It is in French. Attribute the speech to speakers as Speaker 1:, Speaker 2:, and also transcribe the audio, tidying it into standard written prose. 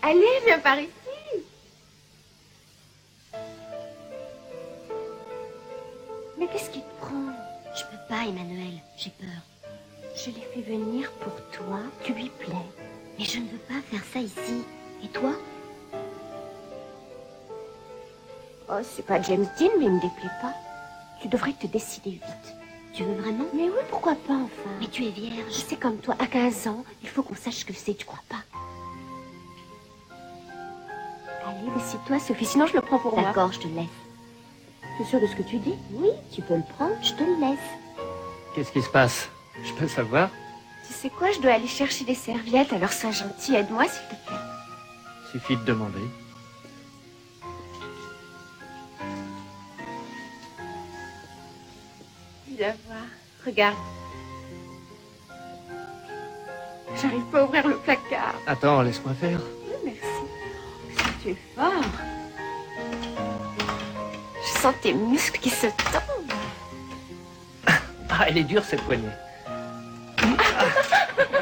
Speaker 1: Allez, viens par ici. Mais qu'est-ce qui te prend?
Speaker 2: Je peux pas, Emmanuel. J'ai peur.
Speaker 1: Je l'ai fait venir pour toi. Tu lui plais.
Speaker 2: Mais je ne veux pas faire ça ici. Et toi?
Speaker 1: Oh, c'est pas James Dean, mais il me déplaît pas. Tu devrais te décider vite.
Speaker 2: Tu veux vraiment?
Speaker 1: Mais oui, pourquoi pas, enfin.
Speaker 2: Mais tu es vierge.
Speaker 1: Je sais comme toi, à 15 ans, il faut qu'on sache ce que c'est, tu crois pas? Allez, décide-toi, Sophie, sinon je le prends pour moi.
Speaker 2: D'accord, je te laisse.
Speaker 1: Tu es sûre de ce que tu dis? Oui, tu peux le prendre, je te le laisse.
Speaker 3: Qu'est-ce qui se passe? Je peux savoir?
Speaker 1: Tu sais quoi, je dois aller chercher des serviettes, alors sois gentil, aide-moi s'il te plaît.
Speaker 3: Suffit de demander.
Speaker 1: Viens voir, regarde. J'arrive pas à ouvrir le placard.
Speaker 3: Attends, laisse-moi faire.
Speaker 1: Oui, merci. Si tu es fort. Je sens tes muscles qui se tendent.
Speaker 3: Ah, elle est dure cette poignée. Ah.